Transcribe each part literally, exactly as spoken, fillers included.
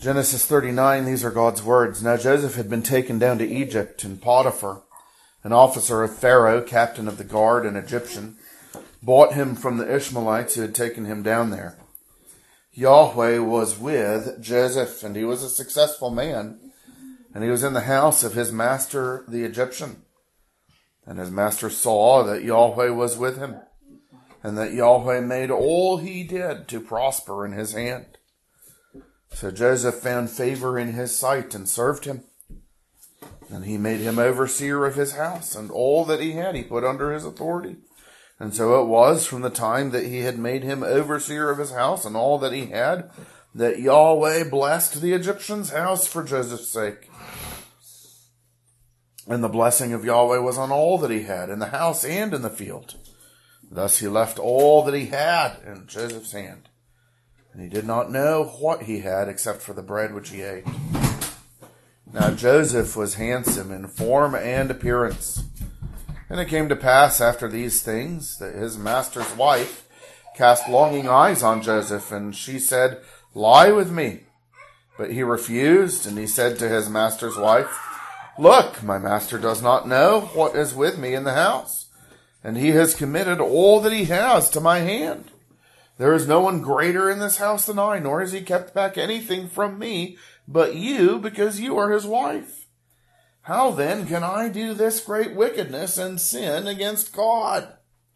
Genesis thirty-nine, these are God's words. Now Joseph had been taken down to Egypt, and Potiphar, an officer of Pharaoh, captain of the guard, an Egyptian, bought him from the Ishmaelites who had taken him down there. Yahweh was with Joseph, and he was a successful man, and he was in the house of his master, the Egyptian. And his master saw that Yahweh was with him, and that Yahweh made all he did to prosper in his hand. So Joseph found favor in his sight and served him. And he made him overseer of his house, and all that he had he put under his authority. And so it was from the time that he had made him overseer of his house and all that he had, that Yahweh blessed the Egyptian's house for Joseph's sake. And the blessing of Yahweh was on all that he had, in the house and in the field. Thus he left all that he had in Joseph's hand. And he did not know what he had except for the bread which he ate. Now Joseph was handsome in form and appearance. And it came to pass after these things that his master's wife cast longing eyes on Joseph, and she said, "Lie with me." But he refused, and he said to his master's wife, "Look, my master does not know what is with me in the house, and he has committed all that he has to my hand. There is no one greater in this house than I, nor has he kept back anything from me but you, because you are his wife. How then can I do this great wickedness and sin against God?"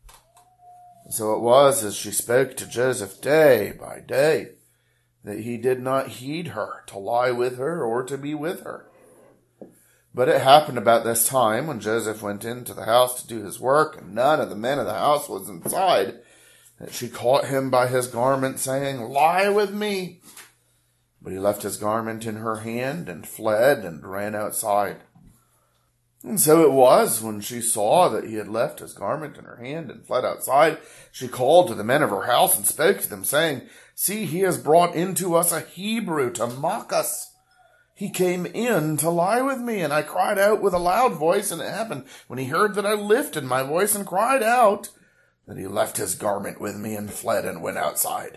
So it was, as she spoke to Joseph day by day, that he did not heed her to lie with her or to be with her. But it happened about this time, when Joseph went into the house to do his work, and none of the men of the house was inside, that she caught him by his garment, saying, "Lie with me." But he left his garment in her hand and fled and ran outside. And so it was, when she saw that he had left his garment in her hand and fled outside, she called to the men of her house and spoke to them, saying, "See, he has brought into us a Hebrew to mock us. He came in to lie with me, and I cried out with a loud voice, and it happened, when he heard that I lifted my voice and cried out, that he left his garment with me and fled and went outside."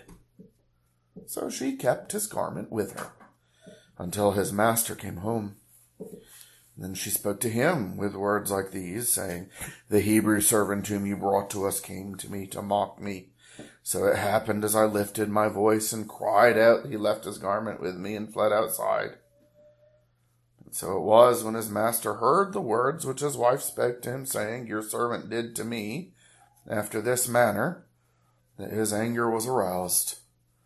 So she kept his garment with her until his master came home. Then she spoke to him with words like these, saying, "The Hebrew servant whom you brought to us came to me to mock me. So it happened, as I lifted my voice and cried out, he left his garment with me and fled outside." And so it was, when his master heard the words which his wife spoke to him, saying, "Your servant did to me after this manner," that his anger was aroused.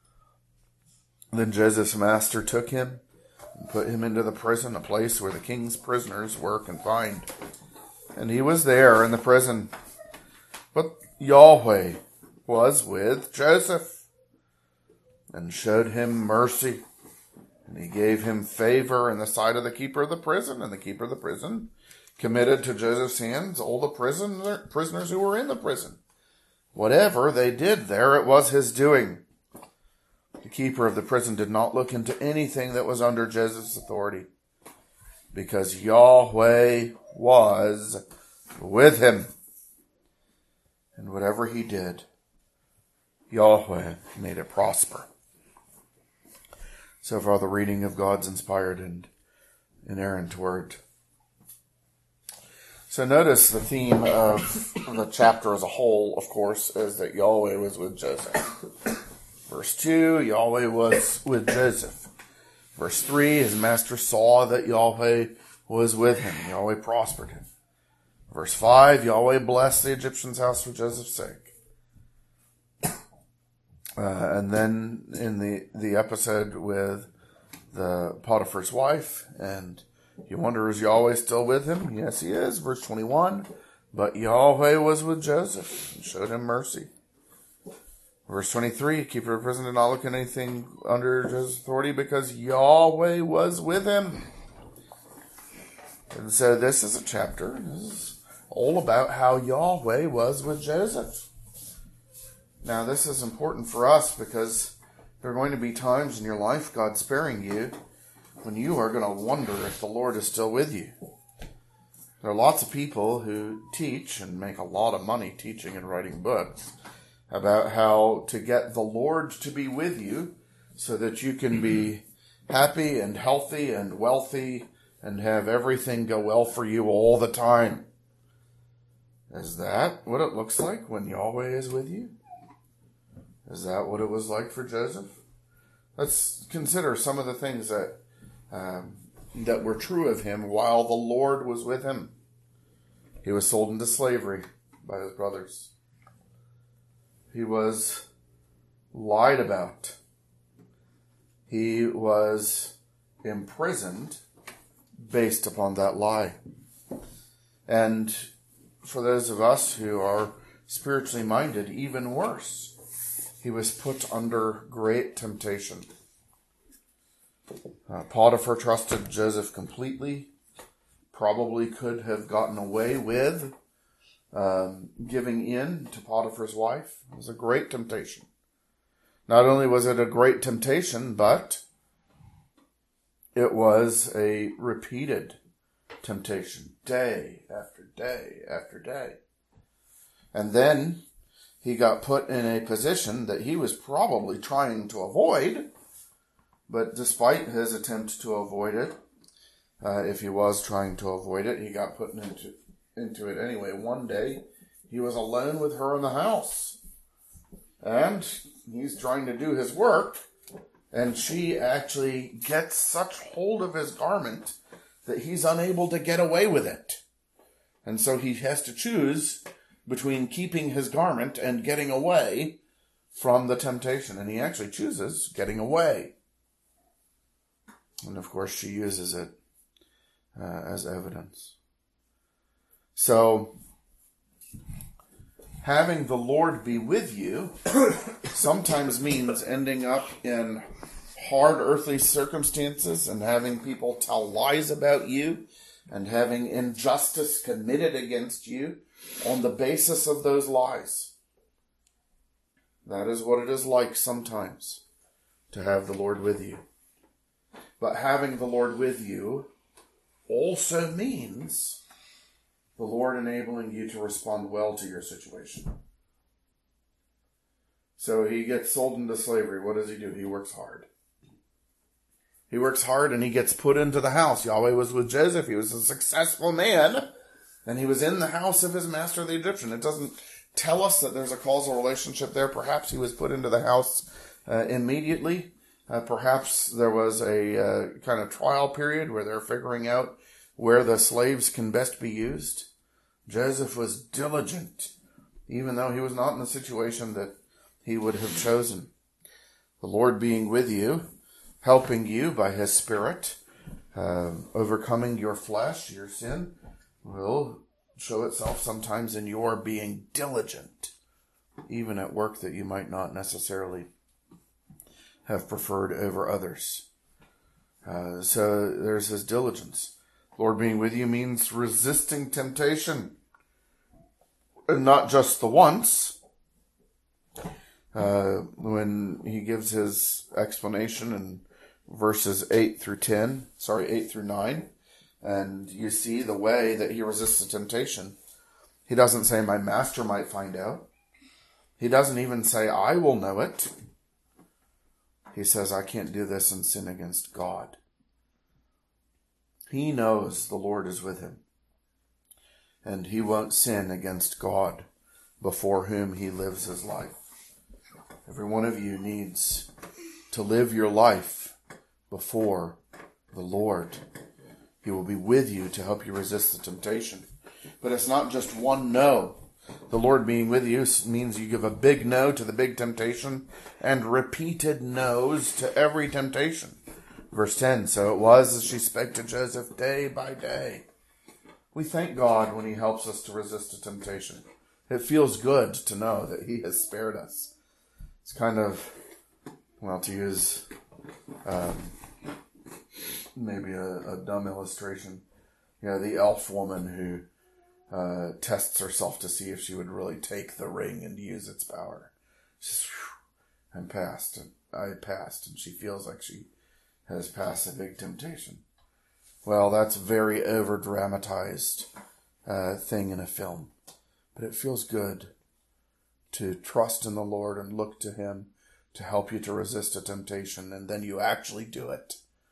Then Joseph's master took him and put him into the prison, a place where the king's prisoners were confined. And he was there in the prison. But Yahweh was with Joseph and showed him mercy. And he gave him favor in the sight of the keeper of the prison. And the keeper of the prison committed to Joseph's hands all the prisoner, prisoners who were in the prison. Whatever they did there, it was his doing. The keeper of the prison did not look into anything that was under Joseph's authority, because Yahweh was with him. And whatever he did, Yahweh made it prosper. So far, the reading of God's inspired and inerrant word. So notice the theme of the chapter as a whole, of course, is that Yahweh was with Joseph. Verse two, Yahweh was with Joseph. Verse three, his master saw that Yahweh was with him. Yahweh prospered him. Verse five, Yahweh blessed the Egyptian's house for Joseph's sake. Uh, and then in the, the episode with the Potiphar's wife, and you wonder, is Yahweh still with him? Yes, he is. Verse twenty-one, but Yahweh was with Joseph and showed him mercy. Verse twenty-three, keeper of prison did not look at anything under Joseph's authority, because Yahweh was with him. And so this is a chapter, this is all about how Yahweh was with Joseph. Now this is important for us, because there are going to be times in your life, God sparing you, when you are going to wonder if the Lord is still with you. There are lots of people who teach and make a lot of money teaching and writing books about how to get the Lord to be with you so that you can be happy and healthy and wealthy and have everything go well for you all the time. Is that what it looks like when Yahweh is with you? Is that what it was like for Joseph? Let's consider some of the things that um, that were true of him while the Lord was with him. He was sold into slavery by his brothers. He was lied about. He was imprisoned based upon that lie. And for those of us who are spiritually minded, even worse, he was put under great temptation. Uh, Potiphar trusted Joseph completely, probably could have gotten away with um, giving in to Potiphar's wife. It was a great temptation. Not only was it a great temptation, but it was a repeated temptation, day after day after day. And then he got put in a position that he was probably trying to avoid, but despite his attempt to avoid it, uh, if he was trying to avoid it, he got put into, into it anyway. One day, he was alone with her in the house, and he's trying to do his work, and she actually gets such hold of his garment that he's unable to get away with it. And so he has to choose between keeping his garment and getting away from the temptation. And he actually chooses getting away. And of course, she uses it uh, as evidence. So, having the Lord be with you sometimes means ending up in hard earthly circumstances and having people tell lies about you and having injustice committed against you on the basis of those lies. That is what it is like sometimes to have the Lord with you. But having the Lord with you also means the Lord enabling you to respond well to your situation. So he gets sold into slavery. What does he do? He works hard. He works hard and he gets put into the house. Yahweh was with Joseph. He was a successful man. And he was in the house of his master, the Egyptian. It doesn't tell us that there's a causal relationship there. Perhaps he was put into the house uh, immediately. Uh, perhaps there was a uh, kind of trial period where they're figuring out where the slaves can best be used. Joseph was diligent, even though he was not in the situation that he would have chosen. The Lord being with you, helping you by his Spirit, uh, overcoming your flesh, your sin, will show itself sometimes in your being diligent, even at work that you might not necessarily have preferred over others. Uh, so there's his diligence. Lord being with you means resisting temptation. And not just the once. Uh, when he gives his explanation in verses eight through ten, sorry, eight through nine, and you see the way that he resists the temptation. He doesn't say, my master might find out. He doesn't even say, I will know it. He says, I can't do this and sin against God. He knows the Lord is with him. And he won't sin against God before whom he lives his life. Every one of you needs to live your life before the Lord. He will be with you to help you resist the temptation. But it's not just one no. The Lord being with you means you give a big no to the big temptation and repeated no's to every temptation. Verse ten, so it was as she spake to Joseph day by day. We thank God when he helps us to resist a temptation. It feels good to know that he has spared us. It's kind of, well, to use um, maybe a, a dumb illustration, you know, the elf woman who Uh, tests herself to see if she would really take the ring and use its power. She's, whew, I'm passed. And I passed. And she feels like she has passed a big temptation. Well, that's a very over-dramatized uh, thing in a film. But it feels good to trust in the Lord and look to him to help you to resist a temptation. And then you actually do it.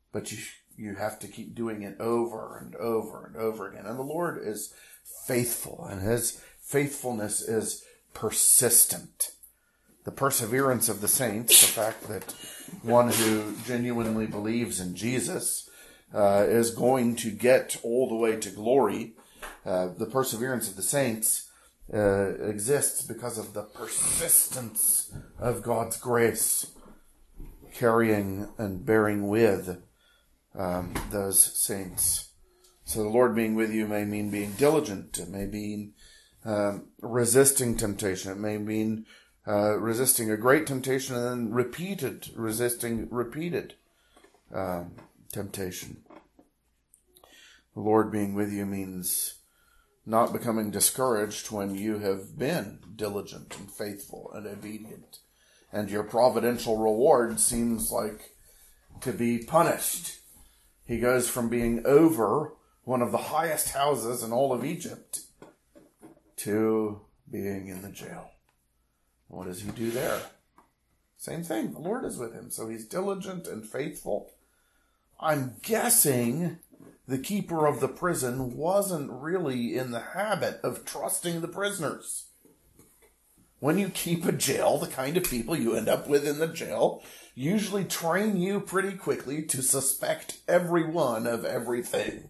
But you you have to keep doing it over and over and over again. And the Lord is faithful, and his faithfulness is persistent. The perseverance of the saints, the fact that one who genuinely believes in Jesus uh, is going to get all the way to glory, uh, the perseverance of the saints uh, exists because of the persistence of God's grace, carrying and bearing with um, those saints. So the Lord being with you may mean being diligent. It may mean um, resisting temptation. It may mean uh, resisting a great temptation and then repeated, resisting repeated um, temptation. The Lord being with you means not becoming discouraged when you have been diligent and faithful and obedient, and your providential reward seems like to be punished. He goes from being over one of the highest houses in all of Egypt to being in the jail. What does he do there? Same thing. The Lord is with him. So he's diligent and faithful. I'm guessing the keeper of the prison wasn't really in the habit of trusting the prisoners. When you keep a jail, the kind of people you end up with in the jail usually train you pretty quickly to suspect everyone of everything.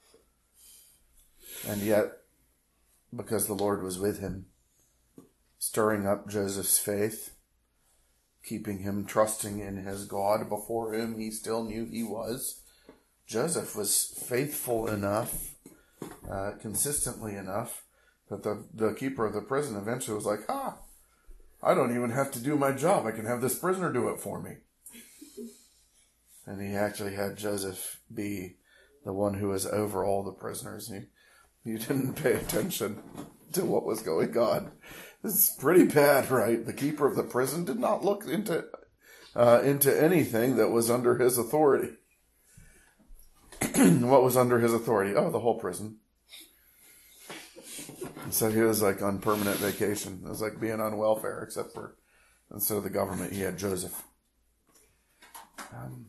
And yet, because the Lord was with him, stirring up Joseph's faith, keeping him trusting in his God before whom he still knew he was, Joseph was faithful enough, uh, consistently enough, that the, the keeper of the prison eventually was like, ah, I don't even have to do my job. I can have this prisoner do it for me. And he actually had Joseph be the one who was over all the prisoners. He, he didn't pay attention to what was going on. This is pretty bad, right? The keeper of the prison did not look into uh, into anything that was under his authority. What was under his authority? Oh, the whole prison. So he was like on permanent vacation. It was like being on welfare, except for instead of the government, he had Joseph. Um,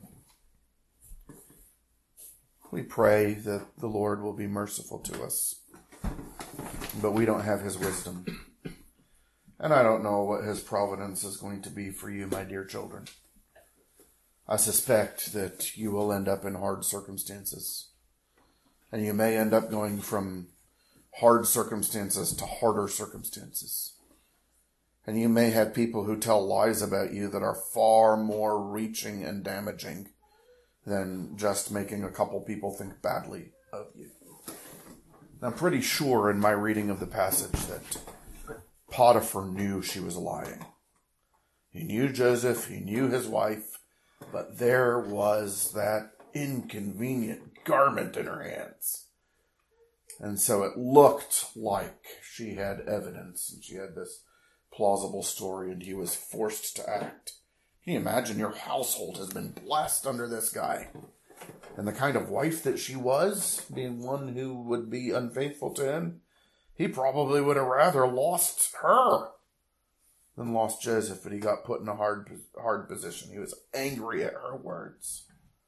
we pray that the Lord will be merciful to us, but we don't have his wisdom. And I don't know what his providence is going to be for you, my dear children. I suspect that you will end up in hard circumstances. And you may end up going from hard circumstances to harder circumstances. And you may have people who tell lies about you that are far more reaching and damaging than just making a couple people think badly of you. I'm pretty sure in my reading of the passage that Potiphar knew she was lying. He knew Joseph, he knew his wife, but there was that inconvenient garment in her hands. And so it looked like she had evidence and she had this plausible story and he was forced to act. Can you imagine your household has been blessed under this guy? And the kind of wife that she was, being one who would be unfaithful to him, he probably would have rather lost her than lost Joseph, but he got put in a hard, hard position. He was angry at her words.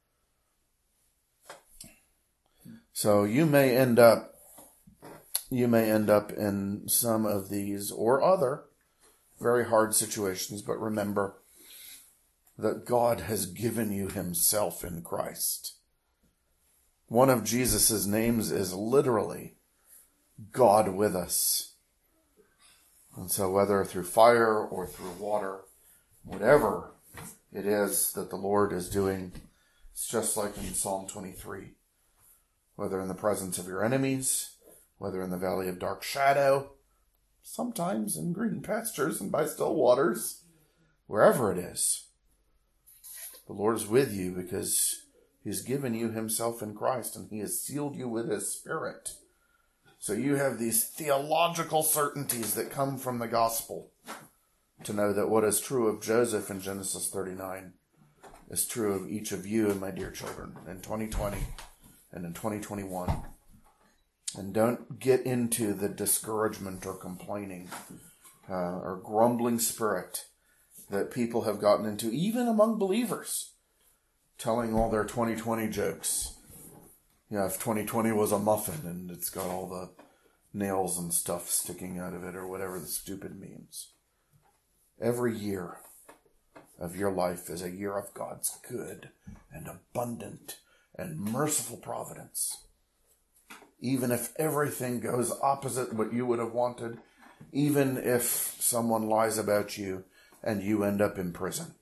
So you may end up, you may end up in some of these or other very hard situations, but remember that God has given you himself in Christ. One of Jesus' names is literally God with us. And so whether through fire or through water, whatever it is that the Lord is doing, it's just like in Psalm twenty-three. Whether in the presence of your enemies, whether in the valley of dark shadow, sometimes in green pastures and by still waters, wherever it is, the Lord is with you because he's given you himself in Christ and he has sealed you with his Spirit. So you have these theological certainties that come from the gospel to know that what is true of Joseph in Genesis thirty-nine is true of each of you, my dear children, in twenty twenty and in twenty twenty-one. And don't get into the discouragement or complaining uh, or grumbling spirit that people have gotten into, even among believers, telling all their twenty twenty jokes. Yeah, if twenty twenty was a muffin and it's got all the nails and stuff sticking out of it or whatever the stupid means. Every year of your life is a year of God's good and abundant and merciful providence. Even if everything goes opposite what you would have wanted, even if someone lies about you and you end up in prison.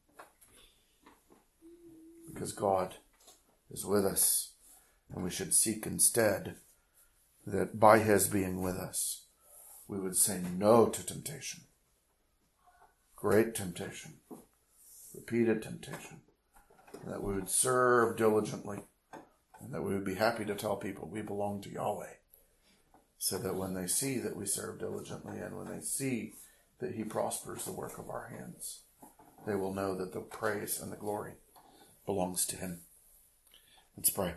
Because God is with us, and we should seek instead that by His being with us, we would say no to temptation. Great temptation. Repeated temptation. And that we would serve diligently. And that we would be happy to tell people we belong to Yahweh. So that when they see that we serve diligently and when they see that He prospers the work of our hands, they will know that the praise and the glory belongs to Him. Let's pray.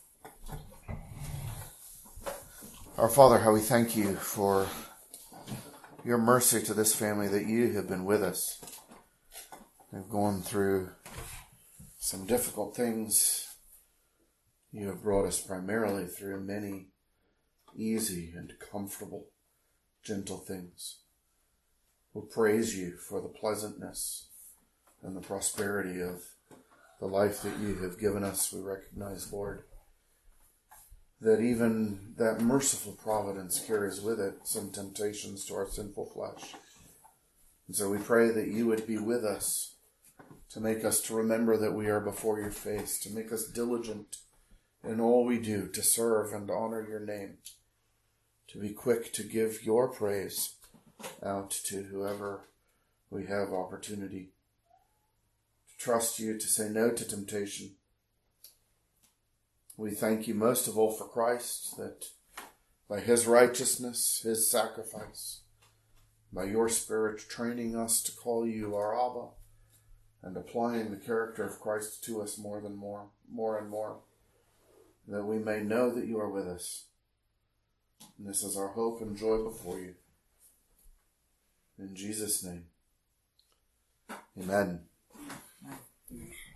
Our Father, how we thank You for Your mercy to this family, that You have been with us. We've gone through some difficult things. You have brought us primarily through many easy and comfortable, gentle things. We'll praise You for the pleasantness and the prosperity of the life that You have given us. We recognize, Lord, that even that merciful providence carries with it some temptations to our sinful flesh. And so we pray that You would be with us, to make us to remember that we are before Your face, to make us diligent in all we do, to serve and honor Your name, to be quick to give Your praise out to whoever we have opportunity, to trust You, to say no to temptation. We thank You most of all for Christ, that by His righteousness, His sacrifice, by Your Spirit training us to call You our Abba, and applying the character of Christ to us more than more, more and more, that we may know that You are with us. And this is our hope and joy before You. In Jesus' name, amen.